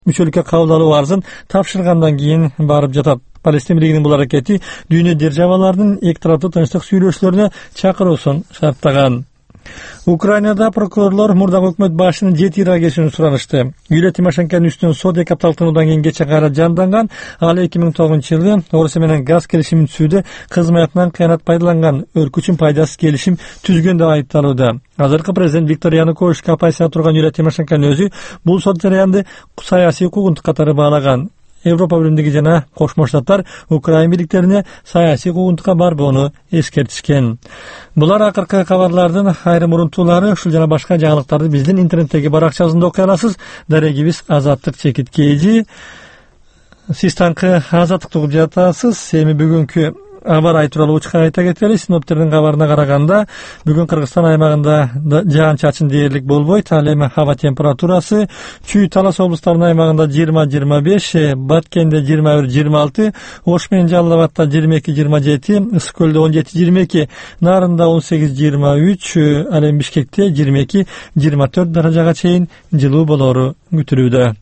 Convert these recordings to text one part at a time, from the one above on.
мүчөлүккө кабыл алуу арзын тапшыргандан кийин барып жатат. Палестин бийлигинин бул аракети дүйнө державаларынын эки тараптуу тынчтык сүйлөшүүлөрүнө чакыруусун шарттаган. Украинада прокурорлор мурдагы өкмөт башчынын жетира кесүүнү суранышты. Юлия Тимошенконун үстүнөн сот 2 апталыктануудан кийин кече кайра жанданган. Ал 2009-жылы Орусия менен газ келишимин түзүүдө кызматынан кыянат пайдаланган, өлкө үчүн пайдасыз келишим түзгөн деп айыпталууда. Азыркы президент Виктор Януковичке оппозицияда турган Юлия Тимошенконун өзү бул сот жарыянды саясий куугунтук катары баалаган. Европа Биримдиги жана Кошмо Штаттар Украина бийликтерине саясий куугунтукка барбоону эскертишкен. Булар акыркы кабарлардын айрым урунтуулары. Ушул жана башка жаңылыктарды биздин интернеттеги баракчабызда окуй аласыз. Дарегибиз Азаттык чекиткейжи. Сиз таңкы Азаттыкты угуп жатасыз. Эми бүгүнкү аба ырайы тууралуу айта кетели. Синоптиктердин кабарына караганда, бүгүн Кыргызстан аймагында жаан-чачын дээрлик болбойт. Ал эми хаба температурасы Чүй, Талас облустарынын аймагында 20-25, Баткенде 21-26, Ош менен Жалал Абадта 22-27, Ысык көлдө 17-22, Нарында 18-23, ал эми Бишкекте 22-24 даражага чейин жылуу болору күтүлүүдө.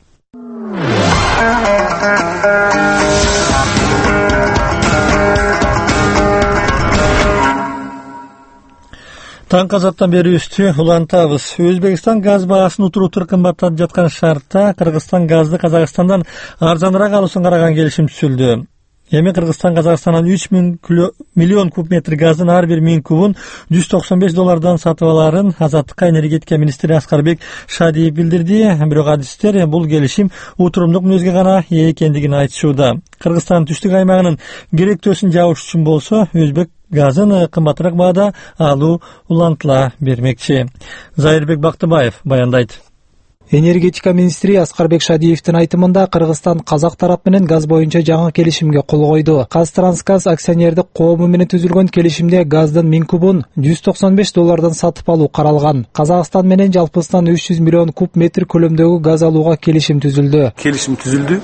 Таңкы азаттан берүүбүздү улантабыз. Өзбекстан газ баасын утур-утур кымбаттап жаткан шартта Кыргызстан газды Казакстандан арзаныраак алуусун караган келишим түзүлдү. Эми Кыргызстан Казакстандан 3 миллион куб метр газдын ар бир 1000 кубун $195 сатып аларын Азаттыкка энергетика министри Аскарбек Шадиев билдирди. Бирок адистер бул келишим утурумдук мүнөзгө гана ээ экендигин айтышууда. Кыргызстан түштүк аймагынын керектөөсүн жабыш үчүн болсо, өзбек газын кымбатыраак баада алуу улантыла бермекчи. Зайырбек Бактыбаев баяндайт. Энергетика министри Аскарбек Шадиевдин айтымында Кыргызстан казак тарап менен газ боюнча жаңы келишимге кол койду. Казтрансгаз акционердик коому менен түзүлгөн келишимде газдын 1000 кубун $195 сатып алуу каралган. Казакстан менен жалпысынан 300 миллион куб метр көлөмдөгү газ алууга келишим түзүлдү. Келишим түзүлдү.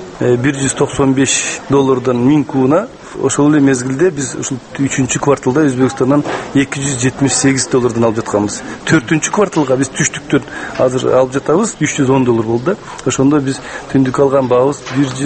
$195 1000 кубуна. Ошол эле мезгилде биз ушул 3-чү кварталда Өзбекстандан $278 алып жатканбыз. 4-чү кварталга биз түштүктөн азыр алып жатабыз, $310 болду. Ошондо биз түндүк алган баабыз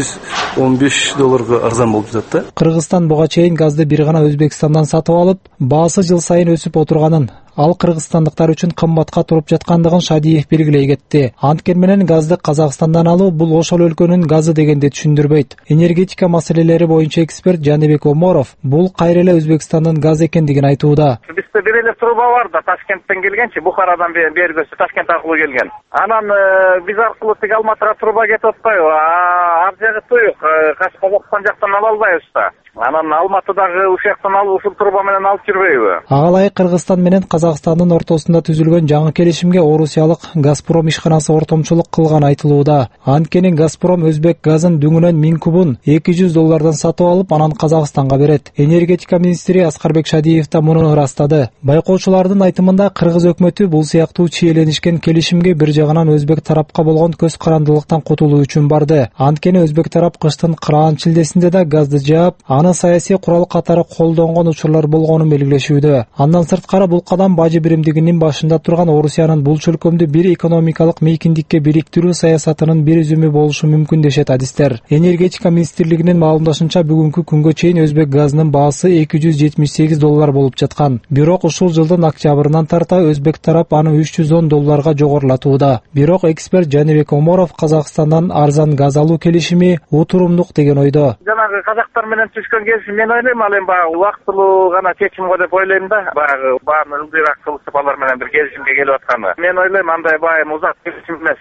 $115 арзан болуп жатат. Кыргызстан буга чейин газды бир гана Өзбекстандан сатып алып, баасы жыл сайын өсүп отурганын, ал кыргызстандыктар үчүн кымбатка туруп жаткандыгын Шадиев белгилей кетти. Анткени менен газды Казакстандан алуу бул ошол өлкөнүн газы дегенди түшүндүрбөйт. Энергетика маселелери боюнча эксперт Жаныбек Оморов бул кайра эле Өзбекстандын газы экендигин айтууда. Бизде бир эле труба бар да, Ташкенттен келгенчи, Бухарадан бергөсү Ташкент аркылуу келген. Анан биз аркылуу тиги Алматыга труба кетип атпайбы? Ар жагы туюк, Казакстан жактан ала албайбыз да. Анан Алматыдагы ушактан ушул труба менен алып жүрбөйбү? Агалай Кыргызстан менен Казакстандын ортосунда түзүлгөн жаңы келишимге Орусиялык Газпром ишканасы ортомчулук кылган айтылууда. Анткени Газпром өзбек газын дүңүнөн 1000 кубун $200 сатып алып, анан Казакстанга берет. Энергетика министри Аскарбек Шадиев да муну ырастады. Байкоочулардын айтымында Кыргыз өкмөтү бул сыяктуу чиеленишкен келишимге бир жагынан өзбек тарапка болгон көз карандылыктан кутулуу үчүн барды. Анткени өзбек тарап кыштын кыраан чилдесинде да газды жаап, аны саясий курал катары колдонгон учурлар болгонун белгилешүүдө. Андан сырткары бул кадам Бажы биримдигинин башында турган Орусиянын бул чөлкөмдү бир экономикалык мейкиндикке бириктирүү саясатынын бир үзүмү болушу мүмкүн дешет адистер. Энергетика министрлигинин маалымдашынча бүгүнкү күнгө чейин өзбек газынын баасы $278 болуп жаткан. Бирок ушул жылдын октябрынан тарта өзбек тарап аны $310 жогорулатууда. Бирок эксперт Жаныбек Оморов Казакстандан арзан газ алуу келишими утурумдук деген ойдо. Жанагы казактар менен түшкөн келишим мен ойлойм, ал эми баягы убактылуу гана чечим го деп ойлойм да. Баягы баарын ылдыйраак кылышып алар менен бир келишимге келип атканы. Мен ойлойм андай байым узак келишим эмес,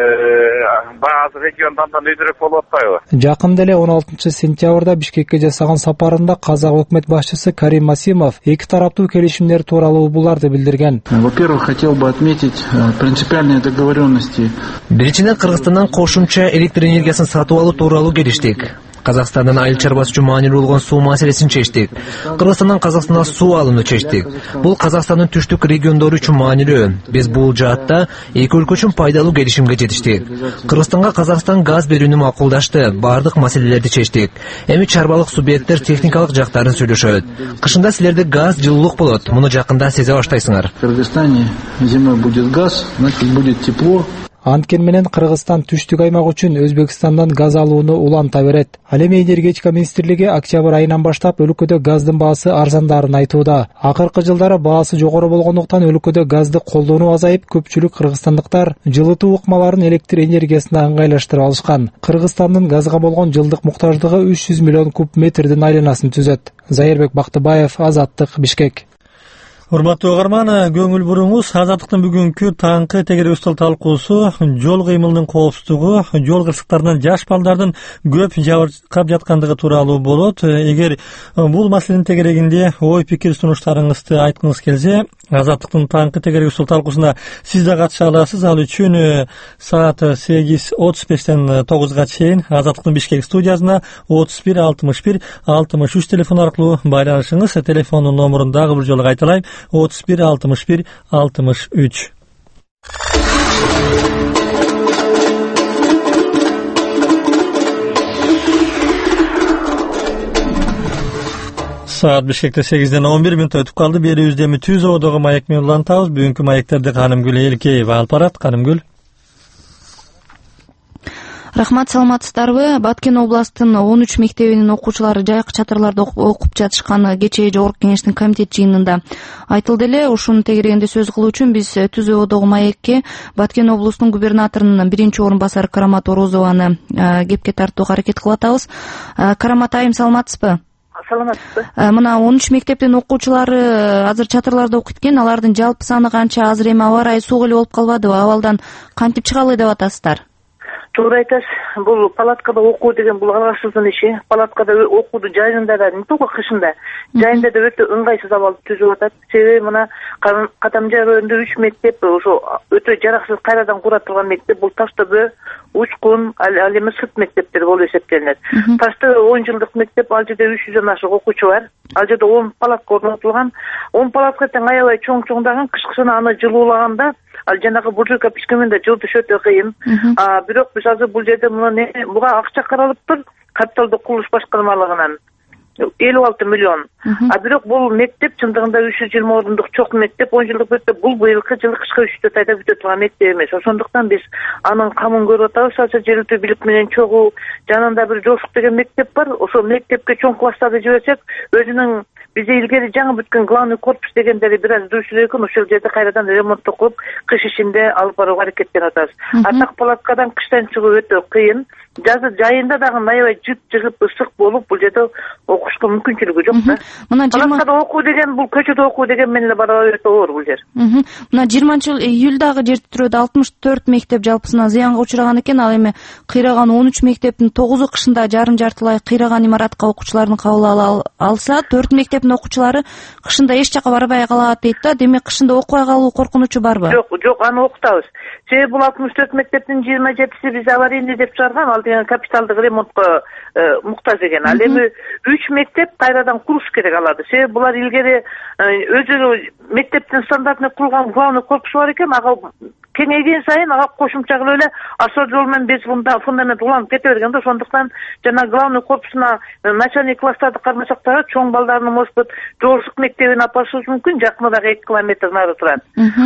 баазы региондо андан өйдөрөөк болуп атпайбы? Жакында эле 16-сентябрда Бишкекке жасаган сапарында казак өкмөт башчысы Карим Масимов эки тараптуу келишимдер тууралуу буларды билдирген. Во-первых, хотел бы отметить принципиальные договоренности. Биринчиден Кыргызстандан кошумча электр энергиясын сатып алуу тууралуу келиштик. Казакстандан айыл чарбасы үчүн маанилүү болгон суу маселесин чечтик. Кыргызстандан Казакстанга суу алууну чечтик. Бул Казакстандын түштүк региондору үчүн маанилүү. Биз бул жаатта эки өлкө үчүн пайдалуу келишимге жетиштик. Кыргызстанга Казакстан газ берүүнү макулдашты, бардык маселелерди чечтик. Эми чарбалык субъекттер техникалык жактарын сүйлөшөт. Кышында силерде газ, жылуулук болот. Муну жакында сезе баштайсыңар. В Кыргызстане зимой будет газ, значит будет тепло. Анткени менен Кыргызстан түштүк аймак үчүн Өзбекстандан газ алууну уланта берет. Ал эми энергетика министрлиги октябрь айынан баштап өлкөдө газдын баасы арзандарын айтууда. Акыркы жылдары баасы жогору болгондуктан өлкөдө газды колдонуу азайып, көпчүлүк кыргызстандыктар жылытуу ыкмаларын электр энергиясына ыңгайлаштырып алышкан. Кыргызстандын газга болгон жылдык муктаждыгы 300 миллион куб метрдин айланасын түзөт. Зайырбек Бактыбаев, Азаттык, Бишкек. Урматтуу угарман, көңүл буруңуз. Азаттыктын бүгүнкү таңкы тегере үстөл талкуусу жол кыймылынын коопсуздугу, жол кырсыктарынан жаш балдардын көп жабыркап жаткандыгы тууралуу болот. Эгер бул маселенин тегерегинде ой пикир сунуштарыңызды айткыңыз келсе, Азаттыктын таңкы тегере үстөл талкуусуна сиз да катыша аласыз. Ал үчүн саат 8:35тен 9га чейин Азаттыктын Бишкек студиясына 31 61 63 телефон аркылуу байланышыңыз. Телефондун номерун дагы бир жолу кайталайм: 31 61 63. Saat Bishkekte 8'den 11 minut ötüp kaldı. Beri yüzdemi tüz odağı mayak mi ulantağız. Bugünkü mayakterde Kanımgül Elkeyev alp arat. Kanımgül. Рахмат, саламатсыздарбы? Баткен областын 13 мектебинин окуучулары жайкы чатырларда окуп жатышканы кечээ жогорку кеңештин комитет жыйынында айтылды эле. Ушунун тегерегинде сөз кылуу үчүн биз Түзө одогу маекке Баткен облустунун губернаторунун биринчи орун басары Карамат Орозованы кепке тартууга аракет кылып атабыз. Карамат айым, саламатсызбы? Саламатсызбы? Мына 13 мектептин окуучулары азыр чатырларда окуйт экен. Алардын жалпы саны канча? Азыр эми аба ырайы суук эле болуп калбадыбы? Абалдан кантип чыгалы деп атасыздар? Туура айтасыз. Бул палаткада окуу деген бул аргасыздын иши. Палаткада окууда жайында да, не только кышында, жайында да өтө ыңгайсыз абалды түзүп атат. Себеби мына Катамжай районунда 3 мектеп ошо өтө жараксыз кайрадан кура турган мектеп. Бул Таштөбө, Учкун, ал эми Сыт мектептери болуп эсептелинет. Таштөбө 10 жылдык мектеп, ал жерде 300дөн ашык окуучу бар. Ал жерде 10 палатка орнотулган. 10 палатка тең аябай чоң-чоңдаган, кышкысына аны жылуулаганда ал жанагы буржуйка пишкенде жылытыш өтө кыйын. Бирок биз азыр бул жерде буга акча каралыптыр капиталдык курулуш башкармалыгынан 56 миллион. Бирок бул мектеп чындыгында 320 орындык чоң мектеп, 10 жылдык мектеп. Бул быйылкы жылы кышкы үчтө тайда бүтө турган мектеп эмес. Ошондуктан биз анын камын көрүп атабыз. Азыр жергиликтүү бийлик менен чогуу жанында бир Жошук деген мектеп бар. Ошол мектепке чоң класстарды жиберсек, өзүнүн бизде илгери жаңы бүткөн главный корпус дегендери бир аз дүйшүлө экен. Ошол жерде кайрадан ремонтту кылып, кыш ишинде алып барууга аракеттенип атабыз. Так палаткадан кыштан чыгуу өтө кыйын. Жазы жайында дагы аябай жып-жыгып ысык болуп, бул жерде окушка мүмкүнчүлүгү жок да. Палаткада окуу деген бул көчөдө окуу деген менен эле барабар өтө оор бул жер. Мына 20-июлдагы жер титирөөдө 64 мектеп жалпысына зыянга учураган экен. Ал эми кыйраган 13 мектептин 9 кышында жарым-жартылай кыйраган имаратка окуучулардын кабыл алса, 4 мектептин окуучулары кышында эч жака барбай калат дейт да. Демек кышында окубай калуу коркунучу барбы? Жок, аны окутабыз. Себеби бул 64 мектептин 27си биз аварийный деп чыгарган, ал деген капиталдык ремонтко муктаж экен. Ал эми 3 мектеп кайрадан куруш керек аларды. Себеби булар илгери өзү мектептин стандартына курулган главный корпус бар экен. Ага кеңейген сайын ага кошумча кылып эле асфальт жол менен без фундамент уланып кете берген да. Ошондуктан жана главный корпусуна начальный класстарды кармасак дагы чоң балдарын, может быть, Жошук мектебине алып барышыбыз мүмкүн. Жакында дагы 2 километр нары турат.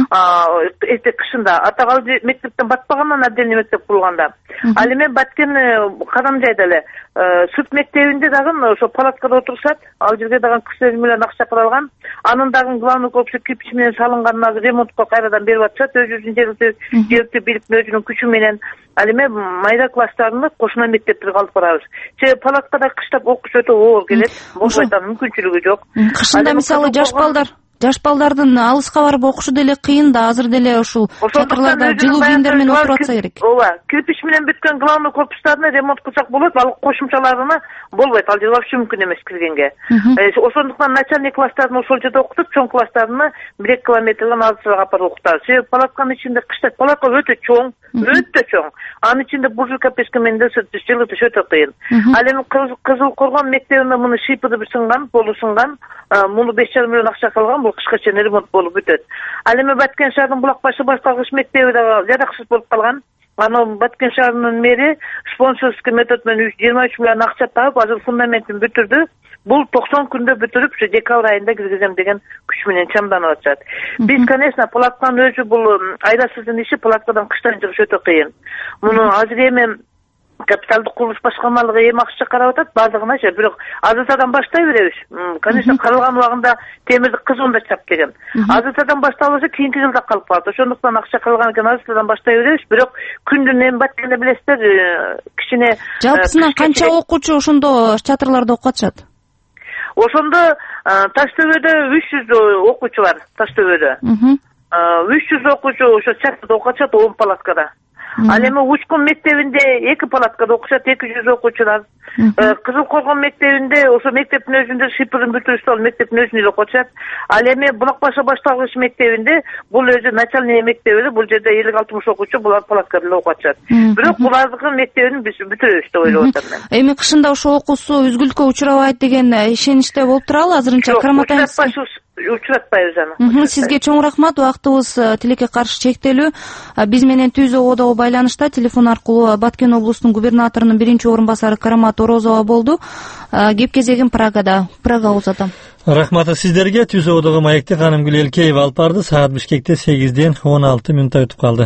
Эртең кышында атагал мектептен батпагандан отдельный мектеп курулганда. Ал эми Баткен Кадамжайда эле Сыт мектебинде дагы ошо палаткада отурушат. Ал жерге дагы 40 миллион акча каралган. Анын дагы главный корпусу кирпич менен салынган, азыр ремонтко кайрадан берип атышат. Өзүнүн жергиликтүү бийликтин өзүнүн күчү менен. Ал эми майда класстарны кошуна мектептерге алып барабыз. Себеби палаткада кыштап окуш өтө оор келет. Болбойт, мүмкүнчүлүгү жок. Кышында мисалы жаш балдардын алыска барып окушу деле кыйын да. Азыр деле ушул чатырларда жылуу кийимдер менен отуруп атса керек. Ооба, кирпич менен бүткөн главный корпустарын ремонт кылсак болот. Ал кошумчаларына болбойт. Ал жер вообще мүмкүн эмес киргенге. Ошондуктан начальный класстарын ошол жерде окутуп, чоң класстарына 1 километрден алысыраак алып барып окутабыз. Себеби палатканын ичинде кышта палатка өтө чоң, өтө чоң. Анын ичинде буржуйка печка менен жылытыш өтө кыйын. Ал эми Кызыл Коргон мектебинде муну шипыды бир сынган, полу сынган, муну 5,5 миллион акча калган. Кышка чейин ремонт болуп бүтөт. Ал эми Баткен шаарынын Булакбашы башталгыч мектеби дагы жараксыз болуп калган. Аны Баткен шаарынын мэри спонсорский метод менен 23 миллион акча таап, азыр фундаментин бүтүрдү. бул 90 күндө бүтүрүп ушу декабрь айында киргизем деген күч менен чамданып атышат. Биз, конечно, палатканын өзү бул айласыздын иши, палаткадан кыштан чыгыш өтө кыйын. Муну азыр эми капиталдык курулуш башкармалыгы эми акча карап атат, баардыгына же, бирок азыртадан баштай беребиз. Конечно, каралган убагында темирди кызуунда чап деген. Азыртадан башталса кийинки жылда калып калат. Ошондуктан акча калган экен, азыртадан баштай беребиз, бирок күндүн эми баткенде билесиздер, кичине жалпысынан канча окуучу ошондо чатырларда окуп атышат? Ошондо Таш төбөдө 300 окуучу бар, Таш төбөдө. 300 окуучу ошо чатырда окуп атышат, 10 палаткада. Ал эми Учкун мектебинде 2 палаткада окушат, 200 окуучулар. Кызыл Коргон мектебинде, ошо мектептин өзүндө Шипырдын бүтүрүштү алып мектептин өзүндө окуп атышат. Ал эми Булакбашы башталгыч мектебинде, бул өзү начальный мектеби, бул жерде 50-60 окуучу, булар палаткада окуп атышат. Бирок булардын мектебин биз бүтүрөбүз деп ойлоп атам мен. Эми кышында ошо окуусу үзгүлткө учурабайт деген ишеничте болуп туралы азырынча караматайбыз. Учуратпайбыз аны. Сизге чоң рахмат. Убактыбыз тилекке каршы чектелүү. Биз менен Түз ободогу байланышта телефон аркылуу Баткен облусунун губернаторунун биринчи орун басары Карамат Орозова болду. Кеп кезегим Прагада. Прага узатам. Рахмат сиздерге. Түз ободогу маекти Канымгүл Элкеева алып барды. Саат Бишкекте 8-ден 16 мүнөт өтүп калды.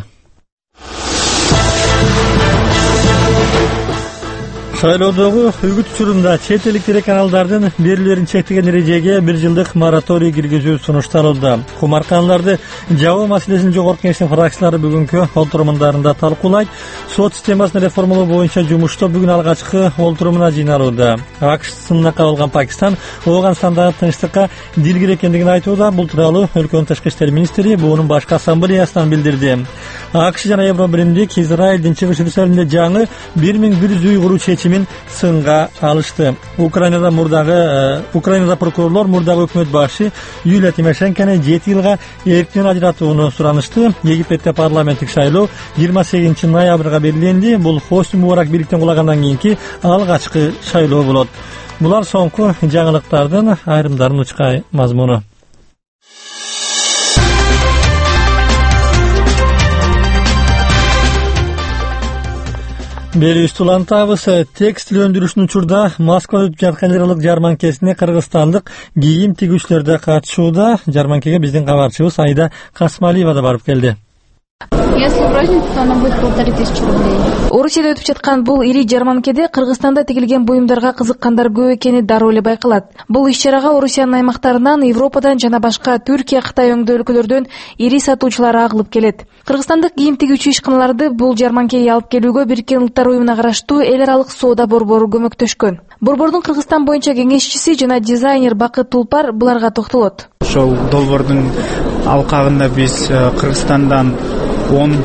Шайлоодогу үгүт учурунда чет элдик телеканалдардын берүүлөрүн чектеген эрежеге 1 жылдык мораторий киргизүү сунушталды. Кумарканаларды жабуу маселесин жогорку кеңештин фракциялары бүгүнкү олтурумундарында талкуулайт. Сот системасын реформалоо боюнча жумуштоо бүгүн алгачкы олтурумуна жыйналууда. АКШ сынына кабылган Пакистан Ооганстандагы тынчтыкка дилгир экендигин айтууда. Бул тууралуу өлкөнүн тышкы иштер министри буунун башкы ассамблеясынан билдирди. АКШ жана Евробиримдик Израилдин чыгыш Иерусалимде жаңы 1100 уйгур чечимин сынга алышты. Украинада прокурорлор мурдагы өкмөт башы Юлия Тимошенкону 7 жылга эрктен ажыратууну суранышты. Египетте парламенттик шайлоо 28 ноябрга белгиленди. Бул Хосни Мубарак бийликтен кулагандан кийинки алгачкы шайлоо болот. Булар соңку жаңылыктардын айрымдарын учкай мазмуну. Бери устулантабыз текстил өндүрүшүнүн учурда Москвада өтүп жаткан элдик жарманкесине кыргызстандык кийим тигүүчүлөр да катышууда. Жарманкеге биздин кабарчыбыз Айда Касмалиева да барып келди. Если в розницу, то она будет 1500 рублей. Орусияда өтүп жаткан бул ири жарманкеде Кыргызстанда тигилген буюмдарга кызыккандар көп экени дароо эле байкалат. Бул иш-чарага Орусиянын аймактарынан, Европадан жана башка Түркия, Кытай өңдүү өлкөлөрдөн ири сатуучулар агылып келет. Кыргызстандык кийим тигүүчү ишканаларды бул жарманкеге алып келүүгө Бириккен Улуттар уюмуна караштуу эл аралык соода борбору көмөктөшкөн. Борбордун Кыргызстан боюнча кеңешчиси жана дизайнер Бакыт Тулпар буларга токтолот. Ошол долбоордун алкагында биз Кыргызстандан 10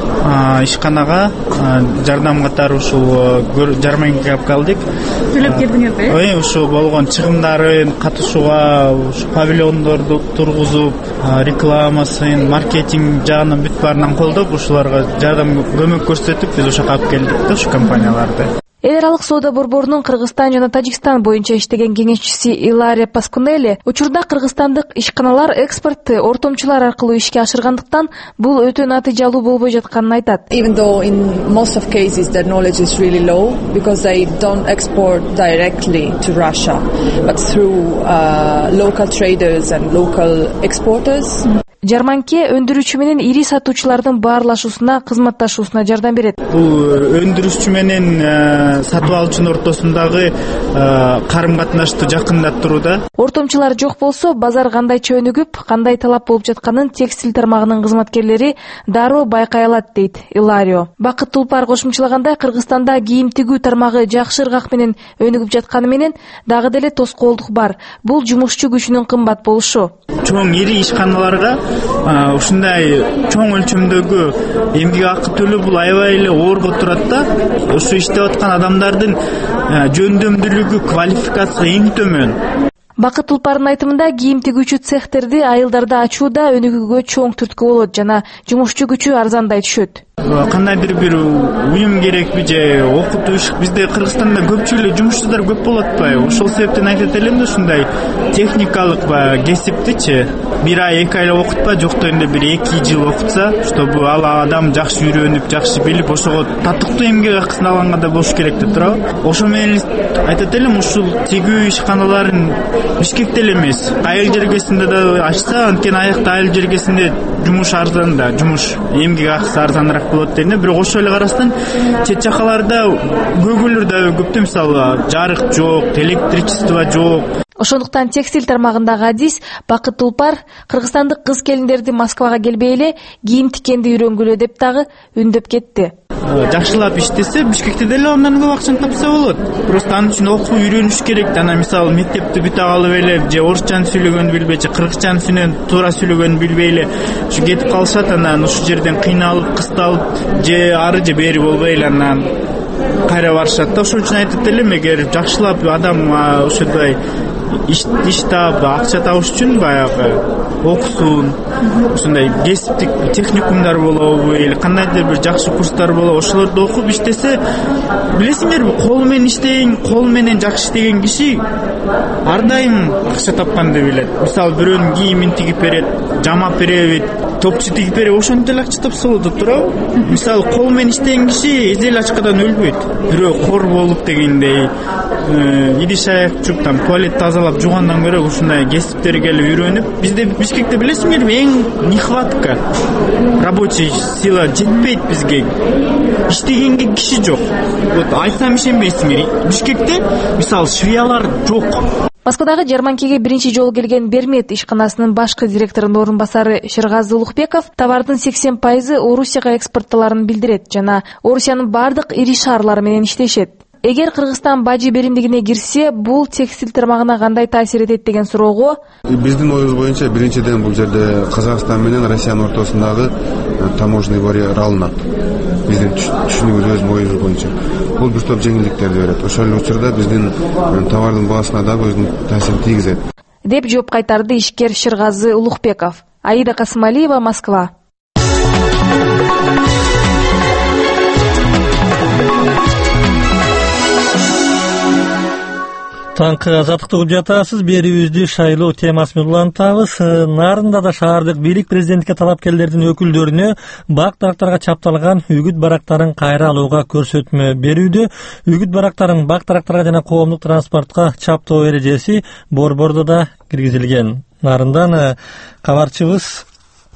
ишканага жардам катары ушул жарманкеге алып калдык. Төлөп келдиңерби? Ушул болгон чыгымдарын катышууга, ушу павильондорду тургузуп, рекламасын, маркетинг жагынан бүт баарынан колдоп, ушуларга жардам көмөк көрсөтүп, биз ошого алып келдик да, ушу компанияларды. Эл аралык соода борборунун Кыргызстан жана Тажикстан боюнча иштеген кеңешчиси Илария Паскунели учурда кыргызстандык ишканалар экспортты ортомчулар аркылуу ишке ашыргандыктан бул өтө натыйжалуу болбой жатканын айтат. Even though in most of cases their knowledge is really low because they don't export directly to Russia but through local traders and local exporters. Жарманке өндүрүүчү менен ири сатуучулардын баарлашуусуна, кызматташуусуна жардам берет. Бул өндүрүүчү менен сатып алуучунун ортосундагы карым-катнашты жакындаттырууда. Ортомчулар жок болсо, базар кандайча өнүгүп, кандай талап болуп жатканын текстиль тармагынын кызматкерлери дароо байкай алат, дейт Иларио. Бакыт Тулпар кошумчалагандай, Кыргызстанда кийим тигүү тармагы жакшы ыргак менен өнүгүп жатканы менен дагы деле тоскоолдук бар. Бул жумушчу күчүнүн кымбат болушу. Чоң ири ишканаларга ушундай чоң өлчөмдөгү эмгек акы төлөө бул аябай эле оорго турат да. Ошо иштеп аткан адамдардын жөндөмдүүлүгү, квалификациясы эң төмөн. Бакыт Тулпардын айтымында кийим тигүүчү цехтерди айылдарда ачууда өнүгүүгө чоң түрткү болот жана жумушчу күчү арзандай түшөт. Кандайдыр бир уюм керекпи же окутуш, бизде Кыргызстанда көпчүлүк жумушчулар көп болот атпайбы? Ошол себептен айтат элем да ушундай техникалык кесиптичи бир ай 2 ай окутпа, жок дегенде бир 2 жыл окутса, чтобы ал адам жакшы үйрөнүп, жакшы билип, ошого татыктуу эмгек акысын алганга да болуш керек деп турабы. Ошо менен айтат элем, ушул тигүү ишканаларын Бишкекте эле эмес, айыл жергесинде да ачса, анткени аякта айыл жергесинде жумуш арзан да, жумуш эмгек акысы арзаныраак болот дейм. Бирок ошол эле карасынан чет жакаларда көгүлөр да көптө, мисалы жарык жок, электричество жок. Ошондуктан текстиль тармагындагы адис Бакыт Тулпар кыргызстандык кыз келиндерди Москвага келбей эле кийим тиккенди үйрөнгүлө деп дагы үндөп кетти. Жакшылап иштесе, Бишкекте деле андан көп акчаны тапса болот. Просто анын үчүн окуу үйрөнүш керек. Жана мисалы мектепти бүтө калып эле же орусчаны сүйлөгөнү билбей, же кыргызчаны туура сүйлөгөнү билбей эле ушу кетип калышат, анан ушул жерден кыйналып, кысталып, же ары же бери болбой эле анан кайра барышат да. Ошон үчүн айтат элем, эгер жакшылап адам ошондой иш таап, акча табыш үчүн баягы окусун, ушундай кесиптик техникумдар болобу, или кандайдыр бир жакшы курстар болобу, ошолорду окуп иштесе, билесиңерби, кол менен иштеген, кол менен жакшы иштеген киши ар дайым акча тапканды билет. Мисалы бирөөнүн кийимин тигип берет, жамап берет, топчу тигип берет, ошондой эле акча тапса болот деп турабы? Мисалы кол менен иштеген киши эзел ачкадан өлбөйт. Бирөө кор болуп дегендей, идиш аяк жууп, туалет тазалап жуугандан көрө ушундай кесиптерге эле үйрөнүп, бизде Бишкекте билесиңерби, эң нехватка рабочий сила жетпейт бизге. Иштегенге киши жок. Вот айтсам ишенбейсиңер, Бишкекте мисалы швеялар жок. Москвадагы жарманкеге биринчи жолу келген Бермет ишканасынын башкы директорунун орун басары Шергаzy Улукбеков товардын 80% Орусияга экспортталарын билдирет жана Орусиянын бардык ири шаарлары менен иштешет. Эгер Кыргызстан бажы беримдигине кирсе, бул текстиль тармагына кандай таасир этет деген суроого биздин оюбуз боюнча биринчиден бул жерде Казакстан менен Россиянын ортосундагы таможенный барьер алынат. Биздин түшүнүгүбүз оюбуз боюнча бул бир топ жеңилдиктерди берет. Ошол эле учурда биздин товардын баасына дагы өзүнүн таасирин тийгизет деп жооп кайтарды ишкер Шергаzy Улукбеков. Аида Касымалиева, Москва. Таңкы азаттыкты угуп жатасыз. Берүүбүздү шайлоо темасы менен улантабыз. Нарында да шаардык бийлик президентке талапкерлердин өкүлдөрүнө бак дарактарга чапталган үгүт барактарын кайра алууга көрсөтмө берүүдө. Үгүт барактарын бак дарактарга жана коомдук транспортко чаптоо эрежеси борбордо да киргизилген. Нарындан кабарчыбыз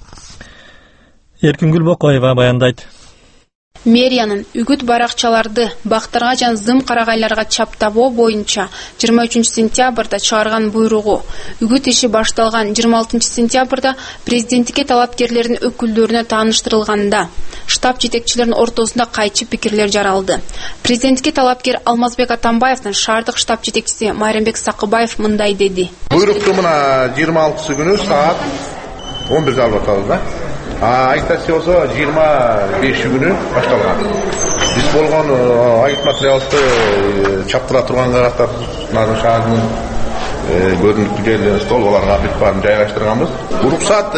Эркингүл Бокоева баяндайт. Мэриянын үгүт баракчаларды бактарга жана зым карагайларга чаптабоо боюнча 23 сентябрда чыгарган буйругу үгүт иши башталган 26 сентябрда президенттикке талапкерлердин өкүлдөрүнө тааныштырылганда штаб жетекчилеринин ортосунда кайчы пикирлер жаралды. Президенттикке талапкер Алмазбек Атамбаевдин шаардык штаб жетекчиси Майрамбек Сакыбаев мындай деди. Буйрукту мына 26 күнү саат 11 алып атабыз да. Айтасы болсо 25 күнү башталган. Биз болгон айыт материалды чаптыра турганга катар Нарын шаарынын көрүнүктүү жерлерин столбаларга бүт баарын жайгаштырганбыз. Уруксат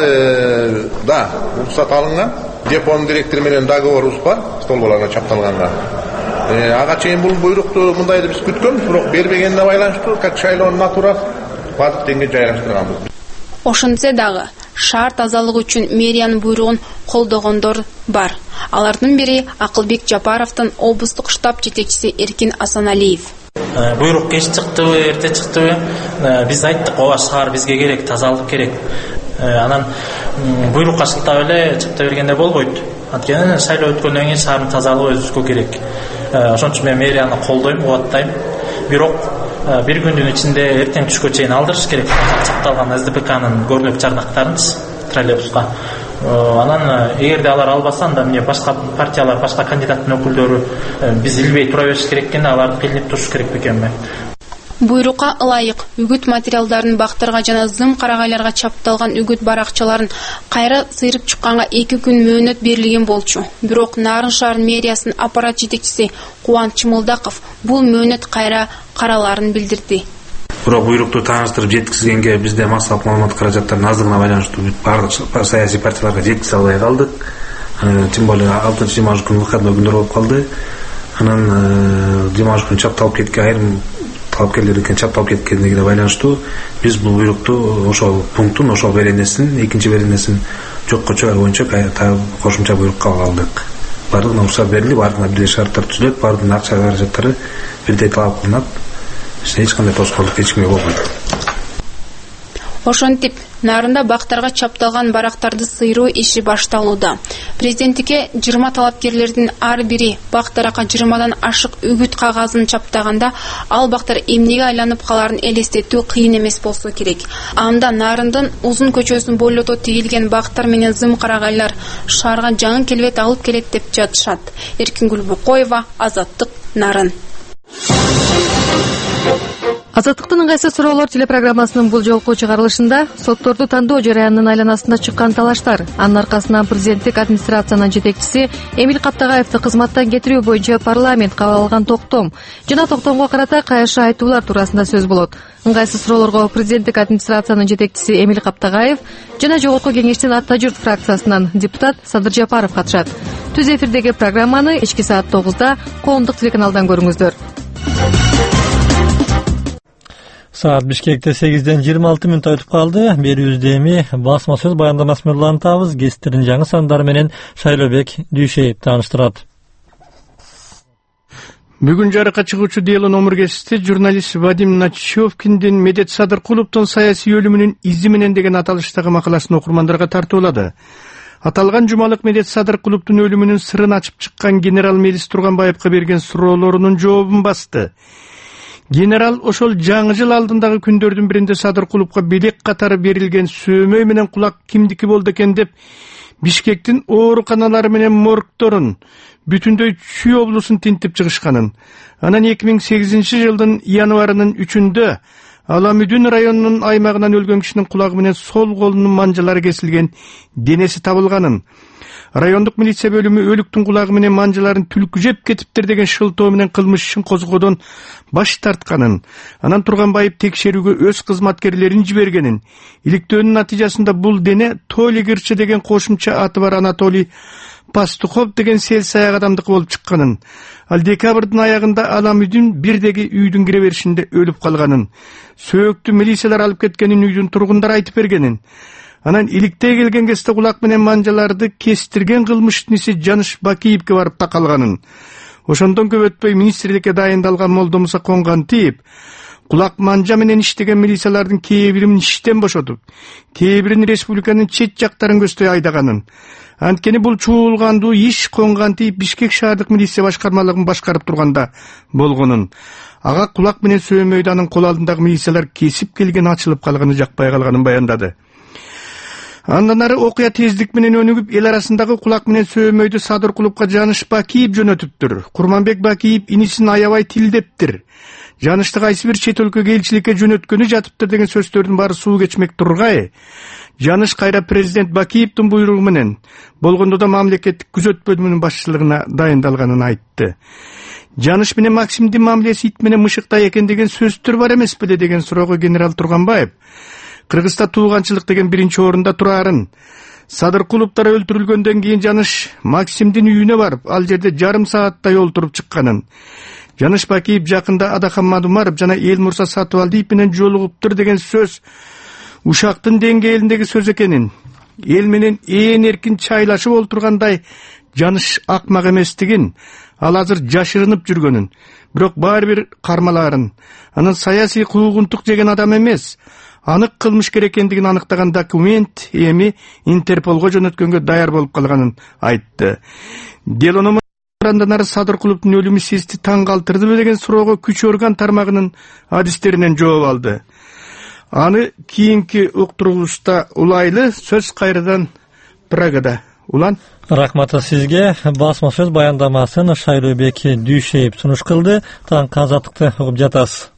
алынган. Депонун директору менен договорубуз бар, столбаларга чапталганга. Ага чейин бул буйрукту мындайды биз күткөнбүз, бирок бербегенине байланыштуу, как шайлоонун натурасы бардык деңге жайгаштырганбыз. Ошентсе дагы шаар тазалыгы үчүн мэриянын буйругун колдогондор бар. Алардын бири Акылбек Жапаровдун облустук штаб жетекчиси Эркин Асаналиев. Буйрук кеч чыктыбы, эрте чыктыбы? Биз айттык, ооба шаар бизге керек, тазалык керек. Анан буйрукка шылтап эле чыкта бергенде болбойт. Анткени шайлоо өткөндөн кийин шаардын тазалыгы өзүбүзгө керек. Ошон үчүн мен мэрияны колдойм, кубаттайм. Бирок bir күндүн ичинде эртең түшкө чейин алдырыш керек. Чапталган СДПКнын көрнөк чарнактарын троллейбуска. Анан эгерде алар албаса, анда эмне башка партиялар, башка кандидаттын өкүлдөрү биз илбей тура бериш керек экени, аларды келинип туруш керек бекенби? Буйрукка ылайык үгүт материалдарын бактарга жана зым карагайларга чапталган үгүт баракчаларын кайра сыйрып чыкканга 2 күн мөөнөт берилген болчу. Бирок Нарын шаар мэриясынын аппарат жетекчиси Кубанч Чымылдаков бул мөөнөт кайра караларын билдирди. Бирок буйрукту тааныштырып жеткизгенге бизде массалык маалымат каражаттарынын аздыгына байланыштуу баардык саясий партияларга жеткизе албай калдык. Тем более 6-Димаш күнү выходной күндөр болуп калды. Анан Димаш күнү чапталып кеткен, айрым талапкерлердин чапталып кеткендигине байланыштуу биз бул буйрукту ошол пунктун, ошол беренесин, экинчи беренесин жокко чыгаруу боюнча кошумча буйрук кабыл алдык. Бардыгына уруксат берилип, бардыгына бирдей шарттар түзүлөт, бардыгынын акча каражаттары бирдей талап кылынат. Эч кандай тоскоолдук эч кимге болбойт. Ошентип, нарында бактарга чапталган барактарды сыйруу иши башталууда. Президенттикке 20 талапкерлердин ар бири бактаракка 20дан ашык үгүт кагазын чаптаганда, ал бактар эмнеге айланып каларын элестетүү кыйын эмес болсо керек. Анда нарындын узун көчөсүн бойлото тигилген бактар менен зым карагайлар шаарга жаңы келбет алып келет деп жатышат. Эркингүл Букоева, Азаттык, Нарын. Азаттыктын ыңгайсыз суроолор телепрограммасынын бул жолку чыгарылышында сотторду тандоо жараянынын айланасында чыккан талаштар, анын аркасынан президенттик администрациянын жетекчиси Эмил Каптагаевди кызматтан кетирүү боюнча парламент кабыл алган токтом жана токтомго карата кайшы айтуулар туурасында сөз болот. Ыңгайсыз суроолорго президенттик администрациянын жетекчиси Эмил Каптагаев жана Жогорку кеңештин Ата журт фракциясынан депутат Садыр Жапаров катышат. Түз эфирдеги программаны кечки саат 9-да коомдук телеканалдан көрүңүздөр. Saat Bishkek'te 8'den 26 minut ötüp kaldı. Beribizde emi basma söz bayandamasi menен ulantабыз. Кестерин жаңы сандары менен Шайлообек Дүйшеев тааныштырат. Бүгүн жарыкка чыгуучу дело номер кести журналист Вадим Начевкиндин Медет Садыркуловдун саясий өлүмүнүн изи менен деген аталыштагы макаласын окурмандарга тартуулады. Аталган жумалык Медет Садыркуловдун өлүмүнүн сырын ачып чыккан генерал Мелис Турганбаевга берген суроолорунун жообун басты. Генерал ошол жаңы жыл алдындагы күндөрдүн биринде Садыркуловго белек катары берилген сөөмөй менен кулак кимдики болду экен деп Бишкектин ооруканалары менен моргторун бүтүндөй Чүй облусун тинтип чыгышканын. Анан 2008 жылдын январынын 3-үндө Аламүдүн районунун аймагынан өлгөн кишинин кулагы менен сол колунун манжалары кесилген денеси табылганын. Райондук милиция бөлүмү өлүктүн кулагы менен манжаларын түлкү жеп кетиптир деген шылтоо менен кылмыш ишин козгоодон баш тартканын. Анан Турганбаев текшерүүгө өз кызматкерлерин жибергенин. Иликтөөнүн натыйжасында бул дене Толи Гырчы деген кошумча аты бар Анатолий Пастухов деген сел саяк адамдыкы болуп чыкканын. Ал декабрдын аягында Аламүдүн бирдеги үйдүн кире беришинде өлүп калганын. Сөөктү милициялар алып кеткенин үйдүн тургундары айтып бергенин. Анан иликтей келген кезде кулак менен манжаларды кестирген кылмыштын иси Жаныш Бакиевге барып такалганын. Ошондон көп өтпөй министрликке дайындалган молдомуса конган тип, кулак манжа менен иштеген милициялардын кээ бирин иштен бошотуп, кээ бирин республиканын чет жактарын көздөй айдаганын. Анткени бул чуулгандуу иш конган тип Бишкек шаардык милиция башкармалыгын башкарып турганда болгонун. Ага кулак менен сөөмөйдү анын кол алдындагы милициялар кесип келген ачылып калганы жакпай калганын баяндады. Андан ары окуя тездик менен өнүгүп, эл арасындагы кулак менен сөөмөйдү Садыркуловго Жаныш Бакиев жөнөтүптүр. Курманбек Бакиев инисин аябай тилдептир. Жанышты кайсы бир чет өлкөгө элчиликке жөнөткөнү жатыптыр деген сөздөрдүн баары суу кечмек тургай. Жаныш кайра президент Бакиевдин буйругу менен болгондо да мамлекеттик күзөт бөлүмүнүн башчылыгына дайындалганын айтты. Жаныш менен Максимдин мамилеси ит менен мышыктай экен деген сөздөр бар эмес беле деген суроого генерал Турганбаев Кыргызста туулганчылык деген биринчи орунда турарын. Садыркуловдор өлтүрүлгөндөн кийин Жаныш Максимдин үйүнө барып, ал жерде жарым сааттай олтуруп чыкканын. Жаныш Бакиев жакында Адахан Мадумаров жана Элмурса Сатыбалдиев менен жолугуптур деген сөз ушактын деңгээлиндеги сөз экенин, эл менен ээн эркин чайлашып олтургандай Жаныш акмак эместигин, ал азыр жашырынып жүргөнүн, бирок баары бир кармалаарын, анын саясий куугунтук жеген адам эмес, анык кылмышкер экендигин аныктаган документ эми Интерполго жөнөткөнгө даяр болуп калганын айтты. Делонун андан ары Садыркуловдун өлүмү сизди таң калтырдыбы деген суроого күч орган тармагынын адистеринен жооп алды. Аны кийинки уктурулушта улайлы. Сөз кайрадан Прагада. Улан. Рахмат сизге. Басма сөз баяндамасын Шайлообек Дүйшеев сунуш кылды. Таң Азаттыкты угуп жатасыз.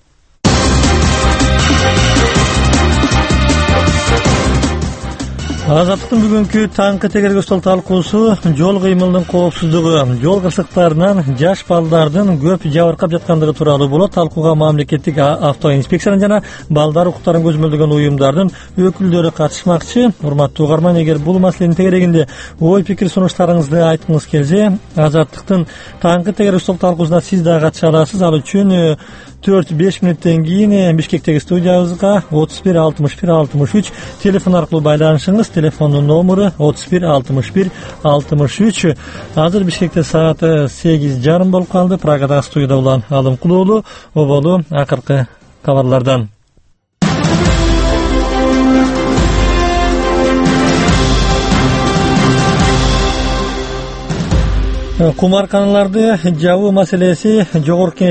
Азаттыктын бүгүнкү таңкы тегерге стол талкуусу жол кыймылынын коопсуздугу, жол кырсыктарынан жаш балдардын көп жабыркап жаткандыгы тууралуу болот. Талкууга мамлекеттик автоинспекциянын жана балдар укуктарын көзөмөлдөгөн уюмдардын өкүлдөрү катышмакчы. Урматтуу угарман, эгер бул маселенин тегерегинде ой пикир сунуштарыңызды айткыңыз келсе, Азаттыктын таңкы тегерге стол талкуусуна сиз да катыша аласыз. Ал үчүн 4-5 мүнөттөн кийин Бишкектеги студиябызга 31 61 63 телефон аркылуу байланышыңыз. Телефондун номеру 31 61 63. Азыр Бишкекте сааты 8:30 болуп калды. Прагадагы студияда улан Алым Кулуулу. Оболу акыркы кабарлардан. Кумарканаларды жабуу маселеси Жогорку